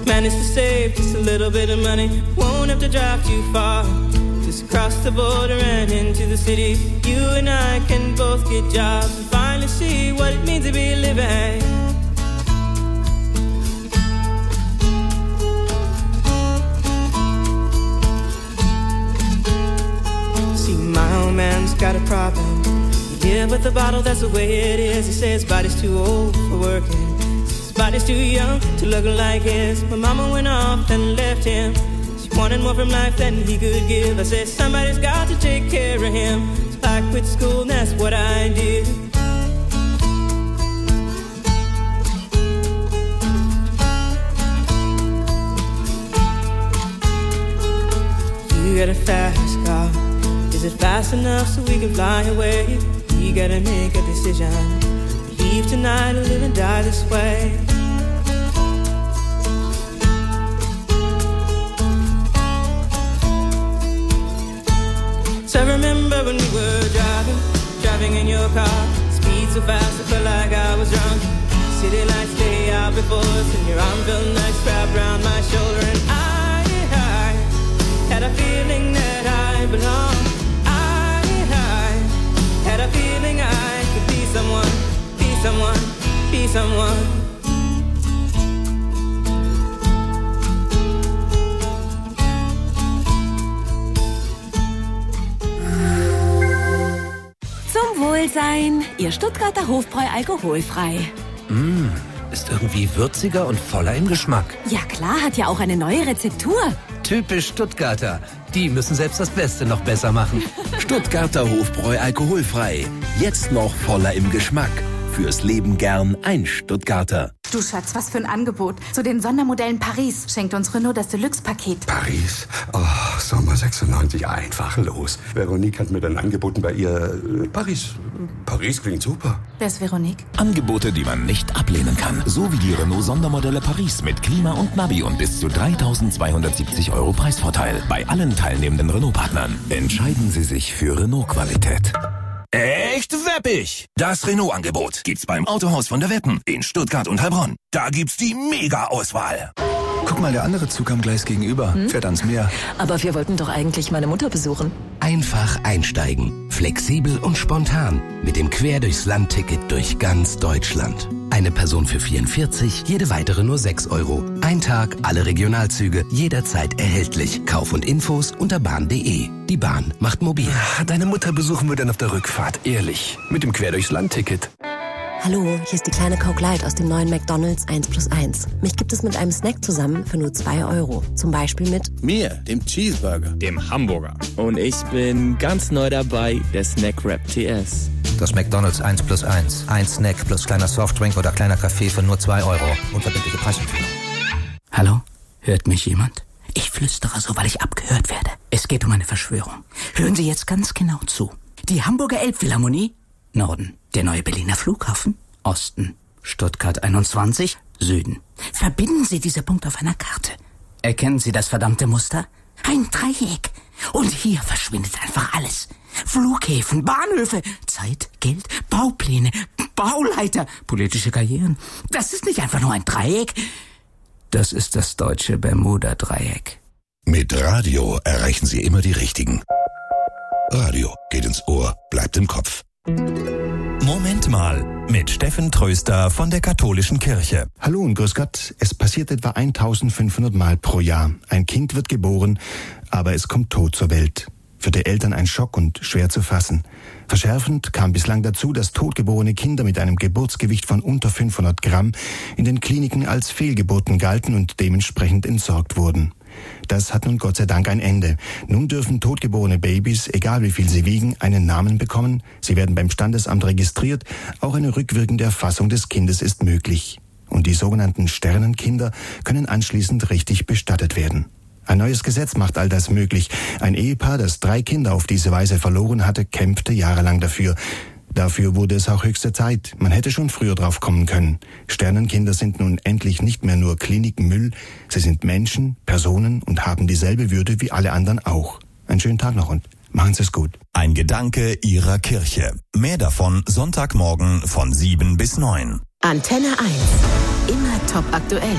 Managed to save just a little bit of money. Won't have to drive too far. Just cross the border and into the city. You and I can both get jobs and finally see what it means to be living. See, my old man's got a problem. He lives with a bottle, that's the way it is. He says his body's too old for working. His body's too young to look like his. My mama went off and left him. Wanted more from life than he could give. I said somebody's got to take care of him. So I quit school and that's what I did. You got a fast car. Is it fast enough so we can fly away? We gotta make a decision. Leave tonight or live and die this way. I remember when we were driving in your car. Speed so fast, I felt like I was drunk. City lights lay out before us, and your arm felt nice wrapped around my shoulder. And I had a feeling that I belonged. I had a feeling I could be someone, be someone, be someone. Zum Wohlsein, Ihr Stuttgarter Hofbräu alkoholfrei. Ist irgendwie würziger und voller im Geschmack. Ja klar, hat ja auch eine neue Rezeptur. Typisch Stuttgarter. Die müssen selbst das Beste noch besser machen. Stuttgarter Hofbräu alkoholfrei. Jetzt noch voller im Geschmack. Fürs Leben gern ein Stuttgarter. Du Schatz, was für ein Angebot. Zu den Sondermodellen Paris schenkt uns Renault das Deluxe-Paket. Paris? Oh, Sommer 96, einfach los. Veronique hat mir dann angeboten bei ihr Paris. Paris klingt super. Wer ist Veronique? Angebote, die man nicht ablehnen kann. So wie die Renault Sondermodelle Paris mit Klima und Navi und bis zu 3.270 € Preisvorteil. Bei allen teilnehmenden Renault-Partnern. Entscheiden Sie sich für Renault-Qualität. Echt weppig! Das Renault-Angebot gibt's beim Autohaus von der Weppen in Stuttgart und Heilbronn. Da gibt's die Mega-Auswahl. Guck mal, der andere Zug am Gleis gegenüber fährt ans Meer. Aber wir wollten doch eigentlich meine Mutter besuchen. Einfach einsteigen. Flexibel und spontan. Mit dem Quer durchs Land-Ticket durch ganz Deutschland. Eine Person für 44, jede weitere nur 6 €. Ein Tag, alle Regionalzüge, jederzeit erhältlich. Kauf und Infos unter bahn.de. Die Bahn macht mobil. Deine Mutter besuchen wir dann auf der Rückfahrt, ehrlich. Mit dem Quer durchs Land-Ticket. Hallo, hier ist die kleine Coke Light aus dem neuen McDonald's 1+1. Mich gibt es mit einem Snack zusammen für nur 2 €. Zum Beispiel mit mir, dem Cheeseburger, dem Hamburger. Und ich bin ganz neu dabei, der Snack Wrap TS. Das McDonald's 1+1. Ein Snack plus kleiner Softdrink oder kleiner Kaffee für nur 2 €. Unverbindliche Preisempfehlung. Hallo? Hört mich jemand? Ich flüstere so, weil ich abgehört werde. Es geht um eine Verschwörung. Hören Sie jetzt ganz genau zu. Die Hamburger Elbphilharmonie? Norden. Der neue Berliner Flughafen? Osten. Stuttgart 21? Süden. Verbinden Sie diese Punkte auf einer Karte. Erkennen Sie das verdammte Muster? Ein Dreieck. Und hier verschwindet einfach alles. Flughäfen, Bahnhöfe, Zeit, Geld, Baupläne, Bauleiter, politische Karrieren. Das ist nicht einfach nur ein Dreieck. Das ist das deutsche Bermuda-Dreieck. Mit Radio erreichen Sie immer die Richtigen. Radio geht ins Ohr, bleibt im Kopf. Moment mal, mit Steffen Tröster von der Katholischen Kirche. Hallo und grüß Gott. Es passiert etwa 1500 Mal pro Jahr. Ein Kind wird geboren, aber es kommt tot zur Welt. Für die Eltern ein Schock und schwer zu fassen. Verschärfend kam bislang dazu, dass totgeborene Kinder mit einem Geburtsgewicht von unter 500 Gramm in den Kliniken als Fehlgeburten galten und dementsprechend entsorgt wurden. Das hat nun Gott sei Dank ein Ende. Nun dürfen totgeborene Babys, egal wie viel sie wiegen, einen Namen bekommen. Sie werden beim Standesamt registriert. Auch eine rückwirkende Erfassung des Kindes ist möglich. Und die sogenannten Sternenkinder können anschließend richtig bestattet werden. Ein neues Gesetz macht all das möglich. Ein Ehepaar, das 3 Kinder auf diese Weise verloren hatte, kämpfte jahrelang dafür. Dafür wurde es auch höchste Zeit. Man hätte schon früher drauf kommen können. Sternenkinder sind nun endlich nicht mehr nur Klinikmüll. Sie sind Menschen, Personen und haben dieselbe Würde wie alle anderen auch. Einen schönen Tag noch und machen Sie es gut. Ein Gedanke Ihrer Kirche. Mehr davon Sonntagmorgen von 7 bis 9. Antenne 1. Immer top aktuell.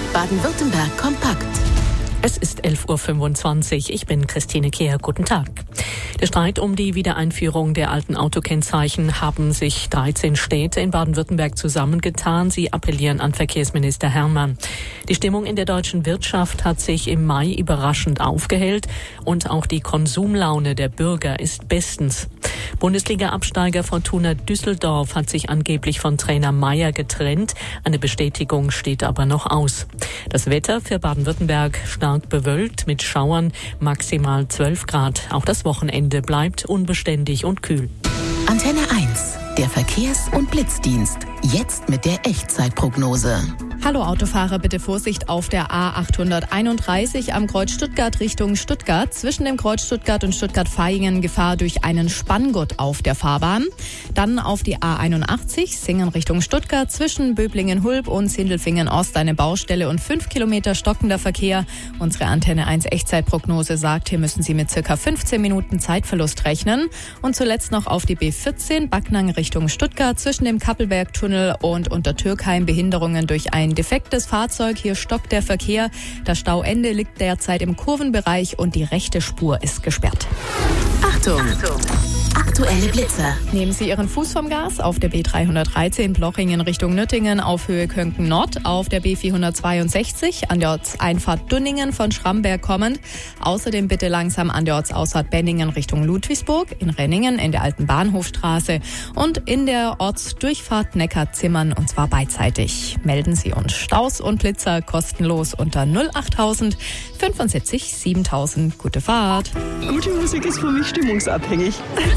Baden-Württemberg kompakt. Es ist 11.25 Uhr. Ich bin Christine Kehr. Guten Tag. Der Streit um die Wiedereinführung der alten Autokennzeichen haben sich 13 Städte in Baden-Württemberg zusammengetan. Sie appellieren an Verkehrsminister Herrmann. Die Stimmung in der deutschen Wirtschaft hat sich im Mai überraschend aufgehellt und auch die Konsumlaune der Bürger ist bestens. Bundesliga-Absteiger Fortuna Düsseldorf hat sich angeblich von Trainer Meyer getrennt. Eine Bestätigung steht aber noch aus. Das Wetter für Baden-Württemberg stark bewölkt mit Schauern, maximal 12 Grad. Auch das Wochenende bleibt unbeständig und kühl. Antenne 1, der Verkehrs- und Blitzdienst. Jetzt mit der Echtzeitprognose. Hallo Autofahrer, bitte Vorsicht auf der A831 am Kreuz Stuttgart Richtung Stuttgart. Zwischen dem Kreuz Stuttgart und Stuttgart-Vaihingen Gefahr durch einen Spanngurt auf der Fahrbahn. Dann auf die A81 Singen Richtung Stuttgart. Zwischen Böblingen-Hulb und Sindelfingen-Ost eine Baustelle und 5 Kilometer stockender Verkehr. Unsere Antenne 1 Echtzeitprognose sagt, hier müssen Sie mit circa 15 Minuten Zeitverlust rechnen. Und zuletzt noch auf die B14 Backnang Richtung Stuttgart. Zwischen dem Kappelbergtunnel und Untertürkheim Behinderungen durch ein defektes Fahrzeug. Hier stockt der Verkehr. Das Stauende liegt derzeit im Kurvenbereich und die rechte Spur ist gesperrt. Achtung! Aktuelle Blitzer. Nehmen Sie Ihren Fuß vom Gas auf der B313 Blochingen Richtung Nüttingen auf Höhe Könken Nord, auf der B462 an der Ortseinfahrt Dunningen von Schramberg kommend. Außerdem bitte langsam an der Ortsausfahrt Benningen Richtung Ludwigsburg, in Renningen in der alten Bahnhofstraße und in der Ortsdurchfahrt Neckar-Zimmern und zwar beidseitig. Melden Sie uns Staus und Blitzer kostenlos unter 08000 75 7000. Gute Fahrt. Gute Musik ist für mich stimmungsabhängig.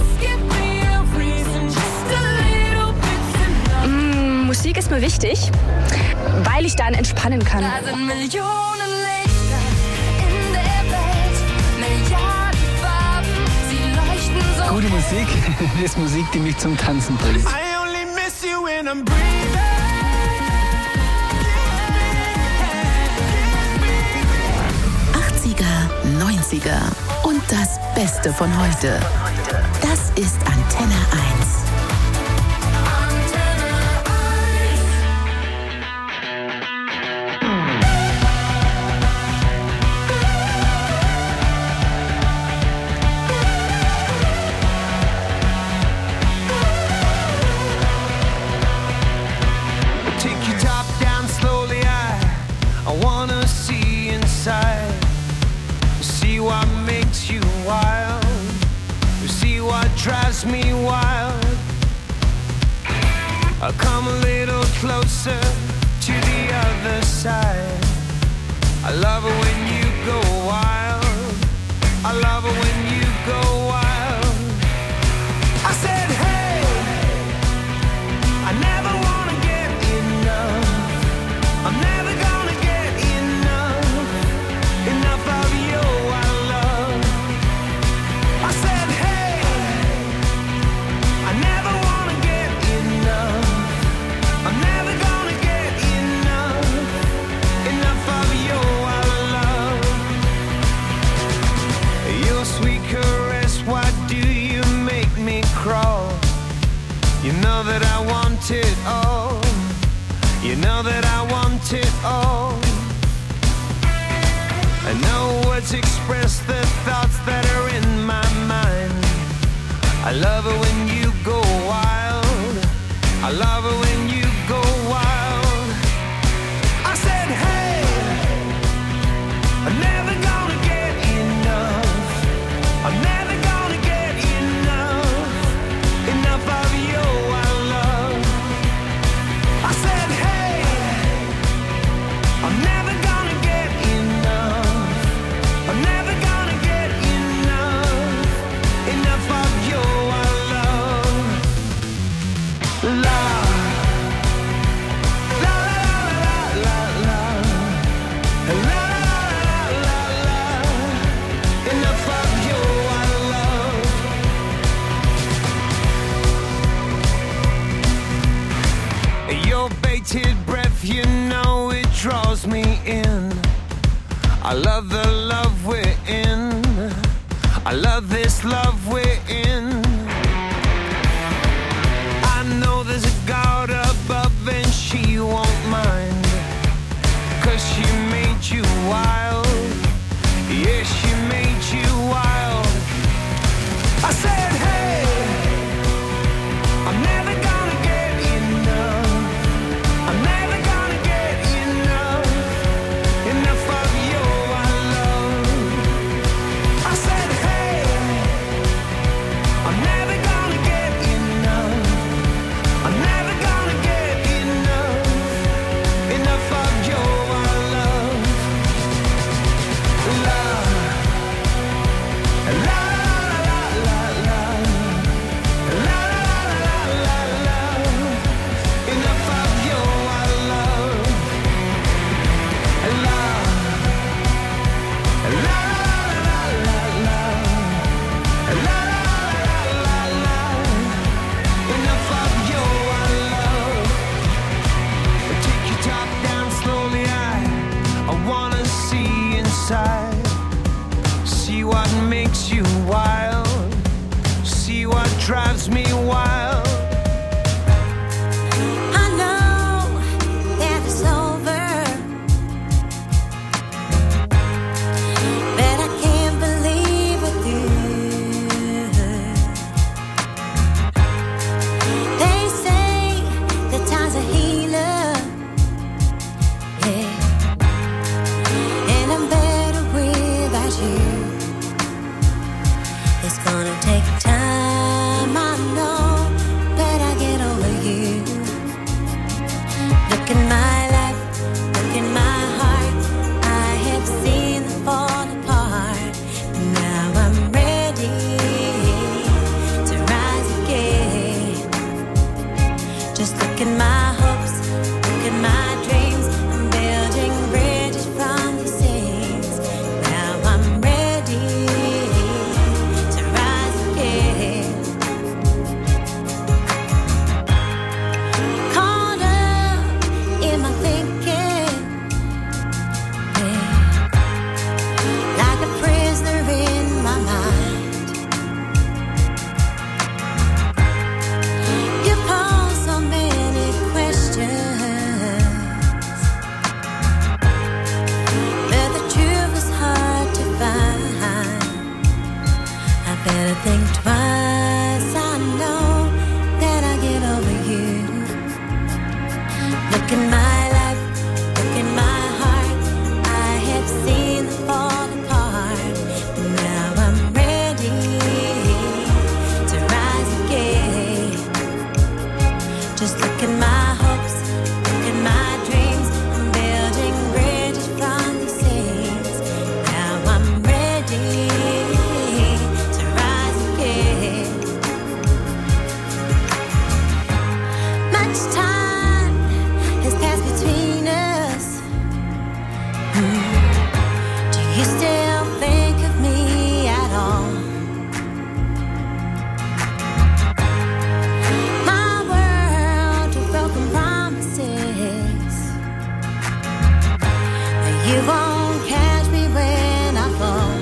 Musik ist mir wichtig, weil ich dann entspannen kann. Da sind Millionen Lichter in der Welt, Milliarden Farben, sie leuchten so. Gute Musik ist Musik, die mich zum Tanzen bringt. I only miss you when I'm breathing. 80er, 90er und das Beste von heute. Das ist Antenne 1. Drives me wild. I'll come a little closer to the other side. I love it when you go wild. I love it when you go wild. I said, hey, I never wanna get enough. I'm never gonna get enough of your love. I said, hey, I never wanna get enough. I'm never gonna get enough of your love. Your sweet caress, why do you make me crawl? You know that I want it all. You know that I want it all. I know words express the thoughts that are in my mind. I love it when you go wild. I love it when you go wild. I said, hey, I'm never gonna get enough. I'm never gonna get enough of your love. I said, hey, I'm never gonna get enough. I'm never gonna get enough of your love. Love. Your bated breath, you know it draws me in. I love the love we're in. I love this love we're in. I know there's a God above and she won't mind, 'cause she made you wild. Yeah, she made you wild. I said, hey, I'm never gonna get enough. I'm never gonna get enough of your love. I said, hey, I'm never gonna get enough. I'm never gonna get enough of your love. Love, la la la la la, la la la la, enough of your love. Love, la la la la la, la la la la, enough of your love. Take your top down slowly, I wanna see inside. See what makes you wild. See what drives me wild. I know that it's over, but I can't believe with you. They say that time's a healer, yeah, and I'm better without you. It's gonna take time, I know, but I get over you. Look in my life, look in my heart. I have seen them fall apart. Now I'm ready to rise again. Just look at my hopes, look at my dreams. I'm building bridges from these things. Now I'm ready to rise again. Caught up in my thinking, yeah, like a prisoner in my mind. You pose so many questions, but the truth is hard to find. I better think twice. I know that I get over you. Look in my life, look in my heart. I have seen them fall apart. Now I'm ready to rise again. Just look at my hopes, look at my dreams. I'm building bridges from these things. Now I'm ready to rise again. Much time has passed between us. Do you still think of me at all? My world of broken promises. You won't catch me when I fall.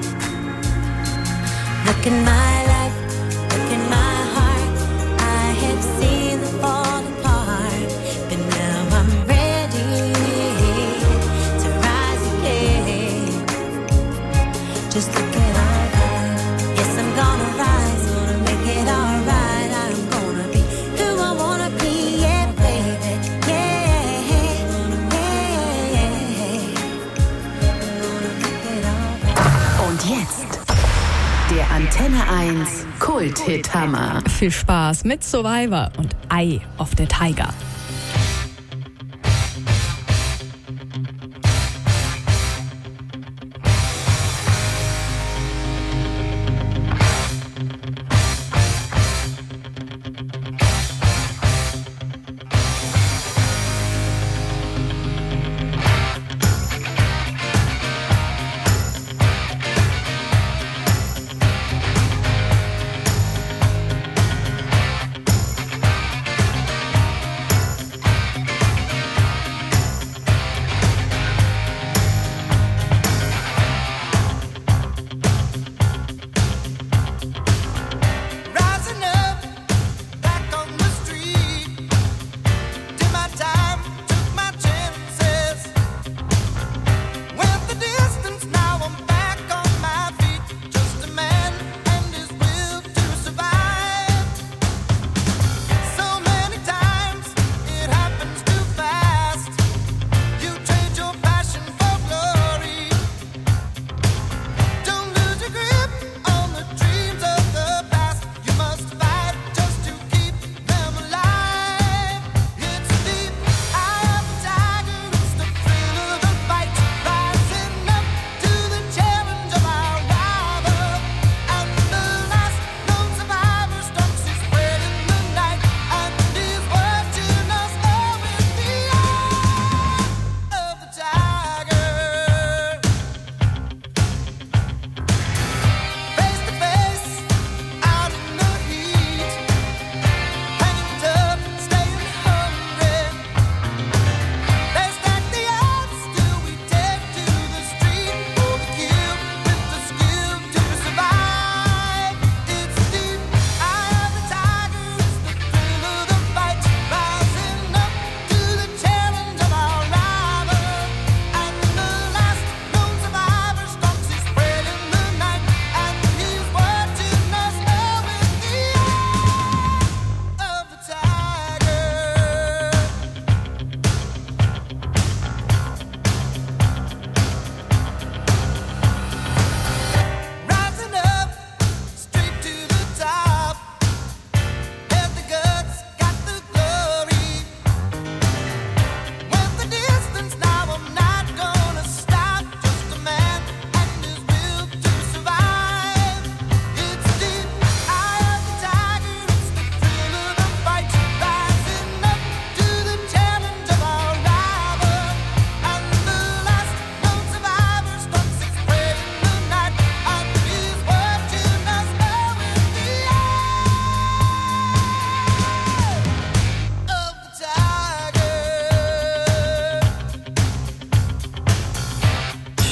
Look in my life, look in my heart. I have seen them fall apart, but now I'm ready to rise again. Just look at all right. Yes, I'm gonna rise, gonna make it alright. I'm gonna be who I wanna be, yeah, baby, yeah, yeah, yeah. Gonna make it alright. Und jetzt der Antenne 1 Kult-Hit-Hammer. Viel Spaß mit Survivor und Eye of the Tiger.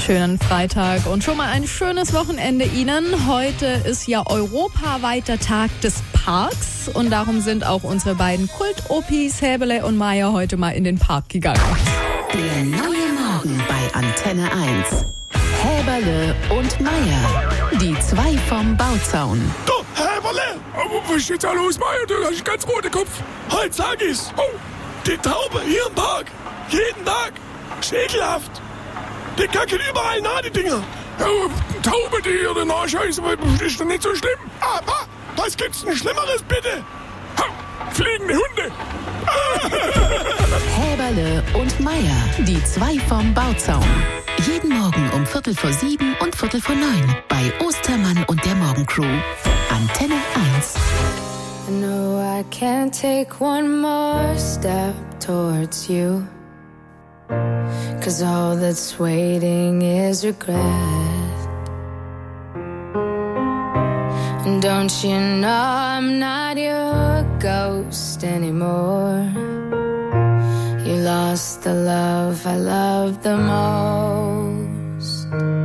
Schönen Freitag und schon mal ein schönes Wochenende Ihnen. Heute ist ja europaweiter Tag des Parks und darum sind auch unsere beiden Kult-Opis Häberle und Meier heute mal in den Park gegangen. Der neue Morgen bei Antenne 1. Häberle und Meier, die zwei vom Bauzaun. Du, Häberle! Was steht da los, Meier? Du hast einen ganz roten Kopf. Halt, sag ich's. Oh, die Taube hier im Park. Jeden Tag. Schäkelhaft. Die kacken überall nach, die Dinger. Ja, Taube, die hier nachscheißen, ist doch nicht so schlimm. Aber was gibt's denn Schlimmeres, bitte? Ha, fliegende Hunde. Häberle und Meier, die zwei vom Bauzaun. Jeden Morgen um 6:45 und 8:45 bei Ostermann und der Morgencrew. Antenne 1. I know I can't take one more step towards you, 'cause all that's waiting is regret. And don't you know I'm not your ghost anymore? You lost the love I loved the most.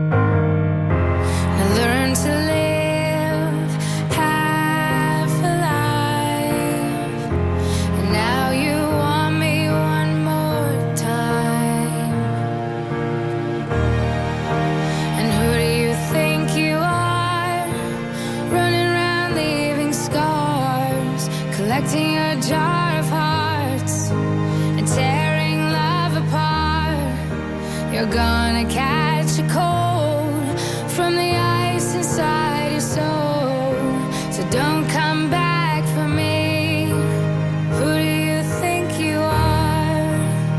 I learned to live half alive, and now you want me one more time. And who do you think you are, running around leaving scars, collecting a jar of hearts and tearing love apart? You're gonna catch a cold from the ice inside your soul, so don't come back for me. Who do you think you are?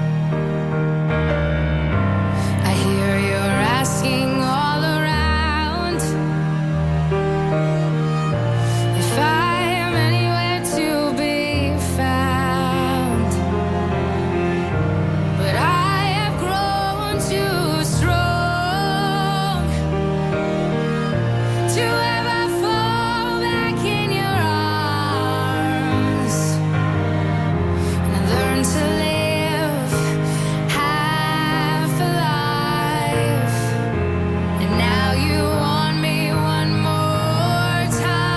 I hear you're asking all around if I am anywhere to be found, but I have grown too strong to ever fall back in your arms. And I learned to live half alive, and now you want me one more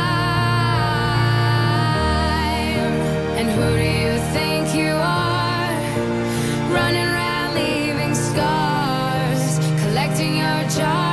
time. And who do you think you are, running around leaving scars, collecting your jar